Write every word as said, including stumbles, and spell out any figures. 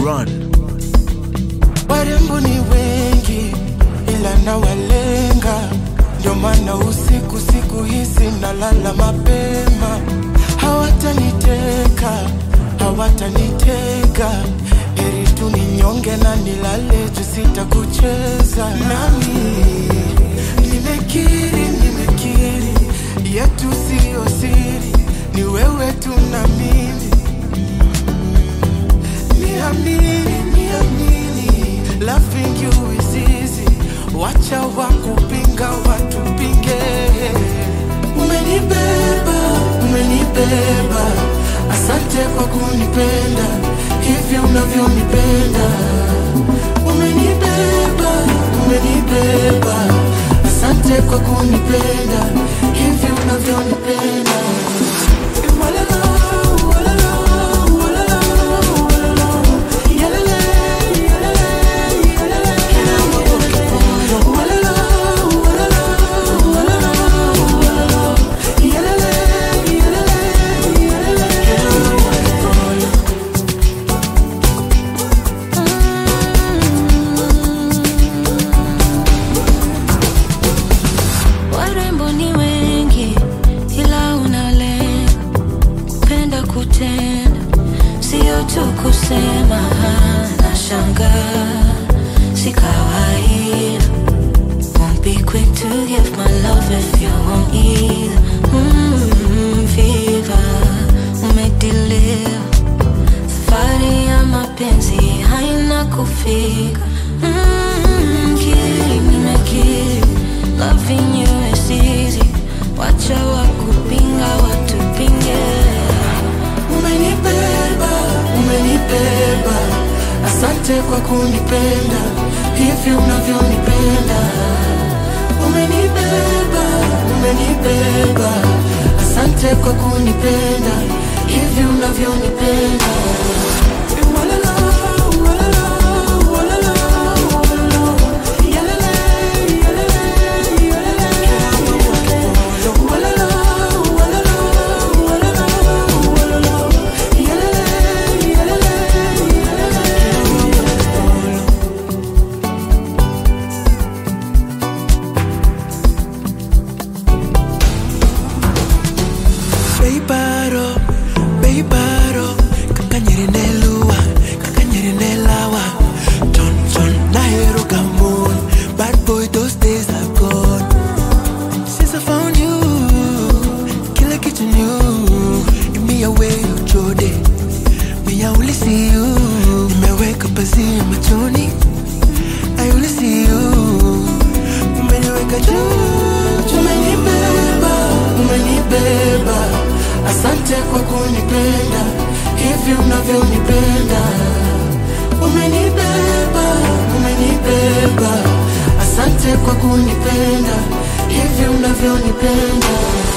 run. Warembo ni wengi ila na walenga, ndio maana usiku siku hizi nalala mapema. Hawataniteka, hawataniteka, heri tu ninyonge na nilale juu sitakucheza. Nami nimekiri, nimekiri yetu sio siri, ni wewe tu na mimi. Niamini, niamini, loving you is easy, wacha wakupinga watupinge. Umenibeba, umenibeba, asante kwa kunipenda hivi unavyonipenda. Umenibeba, umenibeba, asante kwa kunipenda hivi unavyonipenda. Sio tu kusema na shanga, si kawaida. Won't be quick to give my love if you won't either. Mmm, fever, umedeliver. Safari ya mapenzi haina kufika. Mmm, kiri, nimekiri, loving you is easy, wacha wakupinga watupinge. Umenibeba, umenibeba, asante kwa kunipenda hivi unavyonipenda. Umenibeba, umenibeba, asante kwa kunipenda hivi unavyonipenda. Beibaro, beibaro, kakanyere nelua, kakanyere nelawa. Ton ton na hero gamon, bad boy those days are gone. Since I found you, kila kitu new, give me away your jode. Me I only see you, nimeweka pazia machoni. I only see you, umeniweka juu. Umenibeba, umenibeba, asante kwa kunipenda hivi unavyonipenda. Umenibeba, umenibeba, asante kwa kunipenda hivi unavyonipenda.